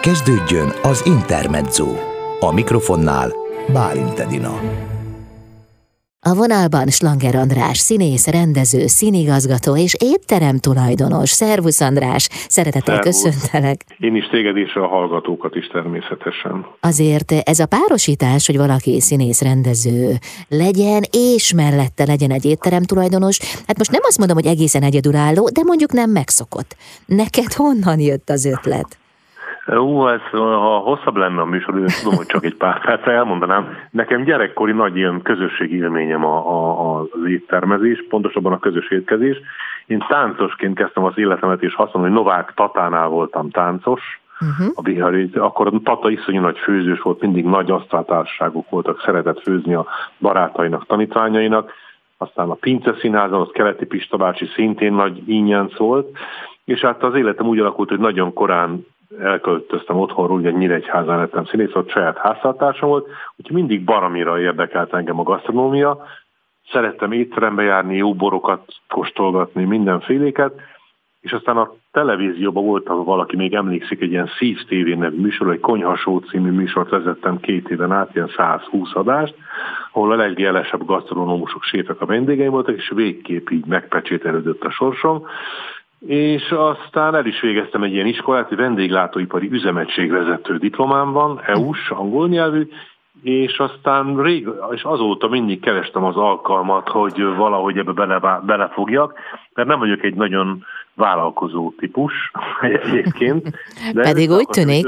Kezdődjön az Intermezzo. A mikrofonnál Bálint Edina. A vonalban Slanger András, színész, rendező, színigazgató és étterem tulajdonos. Szervusz András, szeretettel köszöntelek. Én is téged és a hallgatókat is természetesen. Azért ez a párosítás, hogy valaki színész, rendező legyen, és mellette legyen egy étterem tulajdonos, hát most nem azt mondom, hogy egészen egyedülálló, de mondjuk nem megszokott. Neked honnan jött az ötlet? Ha hosszabb lenne a műsor, én tudom, hogy csak egy pár percre elmondanám. Nekem gyerekkori nagy ilyen közösségi élményem az éttermezés, pontosabban a közös étkezés. Én táncosként kezdtem az életemet, és azt mondom, hogy Novák Tatánál voltam táncos. A Bihari, akkor a Tata iszonyú nagy főzős volt, mindig nagy asztaltársaságok voltak, szeretett főzni a barátainak, tanítványainak. Aztán a Pince Színházon, az Keleti Pista bácsi szintén nagy ínyenc volt, és hát az életem úgy alakult, hogy nagyon korán elköltöztem otthonról, ugye Nyíregyházán lettem színész, ott saját háztartásom volt, úgyhogy mindig baromira érdekelt engem a gasztronómia. Szerettem étterembe járni, jó borokat kóstolgatni, mindenféléket, és aztán a televízióban volt, ahol valaki még emlékszik, egy ilyen Szív TV nevű műsor, egy Konyhasó című műsort vezettem 2 éven át, ilyen 120 adást, ahol a legjelesebb gasztronómusok, séfek a vendégeim voltak, és végképp így megpecsételődött a sorsom. És aztán el is végeztem egy ilyen iskolát, egy vendéglátóipari üzemegységvezető diplomám van, EU-s, angol nyelvű, és aztán és azóta mindig kerestem az alkalmat, hogy valahogy ebbe belefogjak, mert nem vagyok egy nagyon vállalkozó típus egyébként. De pedig úgy tűnik.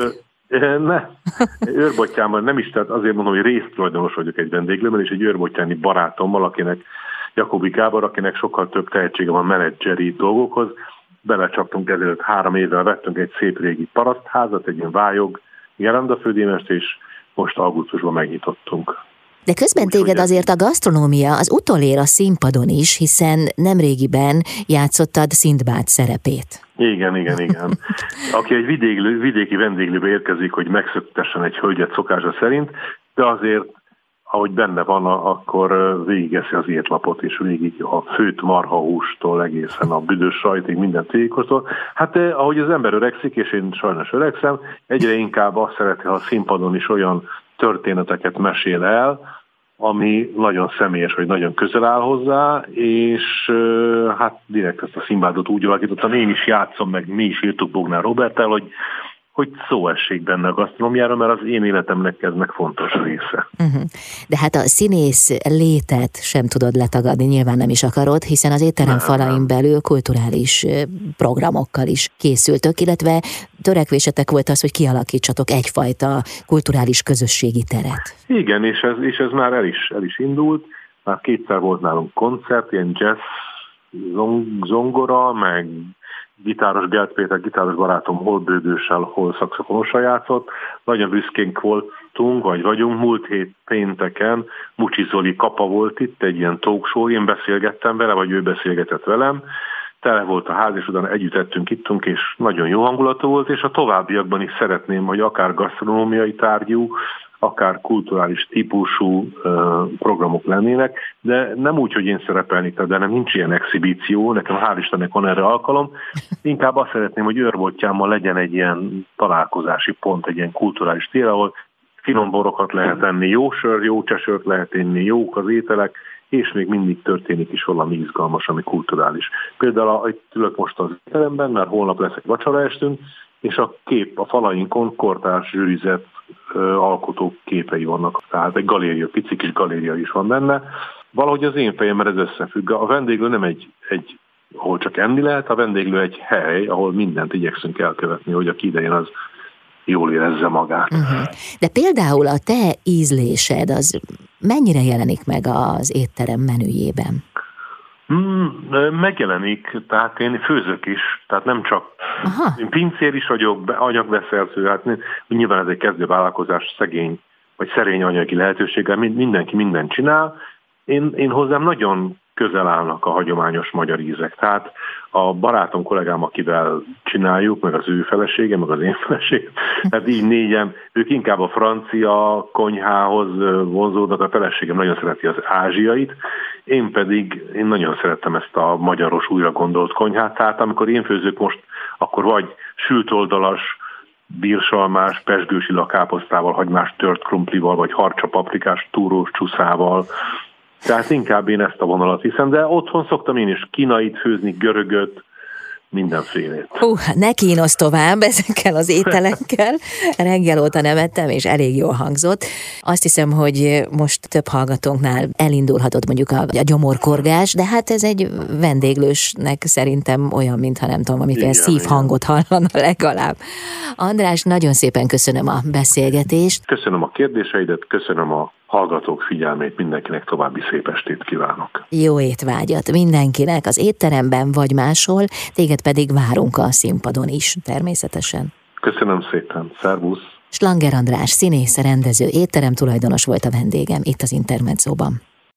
Őrbottyámmal nem is, tehát azért mondom, hogy résztulajdonos vagyok egy vendéglőben, és egy őrbottyáni barátommal, akinek Jakobi Gábor, akinek sokkal több tehetsége van menedzseri dolgokhoz. Belecsaptunk ezelőtt 3 évvel, vettünk egy szép régi parasztházat, egy ilyen vályog gerendafődémest, és most augusztusban megnyitottunk. De közben téged azért a gasztronómia az utolér a színpadon is, hiszen nemrégiben játszottad Szindbád szerepét. Igen. Aki egy vidéki vendéglőbe érkezik, hogy megszöktessen egy hölgyet szokása szerint, de azért ahogy benne van, akkor végigeszi az étlapot, és végig a főtt marhahústól egészen a büdös sajtig mindent végigkóstol. Hát ahogy az ember öregszik, és én sajnos öregszem, egyre inkább azt szereti, ha a színpadon is olyan történeteket mesél el, ami nagyon személyes, vagy nagyon közel áll hozzá, és hát direkt ezt a Szindbádot úgy alakítottam, én is játszom, meg mi is írtuk Bognár Roberttel, hogy szó essék benne a gasztronómiára, mert az én életemnek ez meg fontos része. De hát a színész létet sem tudod letagadni, nyilván nem is akarod, hiszen az étterem falain belül kulturális programokkal is készültök, illetve törekvésetek volt az, hogy kialakítsatok egyfajta kulturális közösségi teret. Igen, és ez már el is indult, már 2-szer volt nálunk koncert, ilyen jazz, zongora, meg gitáros Gelt Péter, gitáros barátom hol bőgőssel, hol szaxofonossal játszott. Nagyon büszkénk voltunk, vagy vagyunk. Múlt hét pénteken Mucsi Zoli Kapa volt itt, egy ilyen talk show, én beszélgettem vele, vagy ő beszélgetett velem. Tele volt a ház, és utána együtt ittunk, és nagyon jó hangulatú volt, és a továbbiakban is szeretném, hogy akár gasztronómiai tárgyú, akár kulturális típusú programok lennének, de nem úgy, hogy én szerepelnék, de nem nincs ilyen exhibíció, nekem hál' Istennek van erre alkalom. Inkább azt szeretném, hogy őrbottyámmal legyen egy ilyen találkozási pont, egy ilyen kulturális tér, ahol finom borokat lehet enni, jó sör, jó csesört lehet enni, jók az ételek, és még mindig történik is valami izgalmas, ami kulturális. Például ahogy ülök most az étteremben, mert holnap lesz egy vacsoraestünk, és a falainkon kortárs zsűrizett alkotók képei vannak. Tehát egy galéria, pici kis galéria is van benne. Valahogy az én fejemben ez összefügg. A vendéglő nem egy ahol csak enni lehet, a vendéglő egy hely, ahol mindent igyekszünk elkövetni, hogy aki idején az jól érezze magát. De például a te ízlésed az mennyire jelenik meg az étterem menüjében? Megjelenik, tehát én főzök is, tehát nem csak én pincér is vagyok, anyagbeszerző, hát nyilván ez egy kezdővállalkozás, szegény vagy szerény anyagi lehetőséggel, mindenki mindent csinál. Én hozzám nagyon közel állnak a hagyományos magyar ízek. Tehát a barátom, kollégám, akivel csináljuk, meg az ő felesége, meg az én feleségem, tehát így négyen, ők inkább a francia konyhához vonzódnak, a feleségem nagyon szereti az ázsiait, én nagyon szerettem ezt a magyaros, újra gondolt konyhát, tehát amikor én főzök most, akkor vagy sült oldalas bírsalmás, pezsgősi lakáposztával, hagymás tört krumplival, vagy harcsa paprikás túrós csúszával. Tehát inkább én ezt a vonalat hiszem, de otthon szoktam én is kínait főzni, görögöt, mindenfélét. Ne kínosz tovább ezekkel az ételekkel. Reggel óta nem ettem, és elég jól hangzott. Azt hiszem, hogy most több hallgatónknál elindulhatott mondjuk a gyomorkorgás, de hát ez egy vendéglősnek szerintem olyan, mintha nem tudom, valamiféle szívhangot hallana legalább. András, nagyon szépen köszönöm a beszélgetést. Köszönöm a kérdéseidet, köszönöm a hallgatók figyelmét, mindenkinek további szép estét kívánok. Jó étvágyat mindenkinek az étteremben vagy máshol, téged pedig várunk a színpadon is, természetesen. Köszönöm szépen, szervusz! Slanger András színész, rendező, étterem tulajdonos volt a vendégem itt az Intermedzóban.